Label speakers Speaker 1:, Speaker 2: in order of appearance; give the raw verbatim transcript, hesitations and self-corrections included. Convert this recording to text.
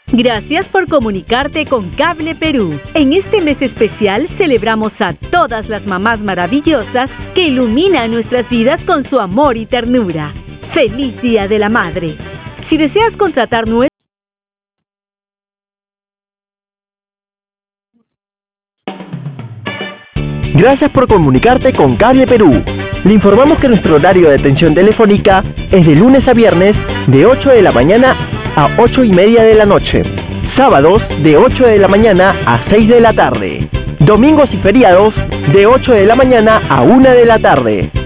Speaker 1: Gracias por comunicarte con Cable Perú. En este mes especial celebramos a todas las mamás maravillosas que iluminan nuestras vidas con su amor y ternura. ¡Feliz Día de la Madre! Si deseas contratar nuestro...
Speaker 2: Gracias por comunicarte con Cable Perú. Le informamos que nuestro horario de atención telefónica es de lunes a viernes de ocho de la mañana a ocho y media de la noche. Sábados de ocho de la mañana a seis de la tarde. Domingos y feriados de ocho de la mañana a una de la tarde.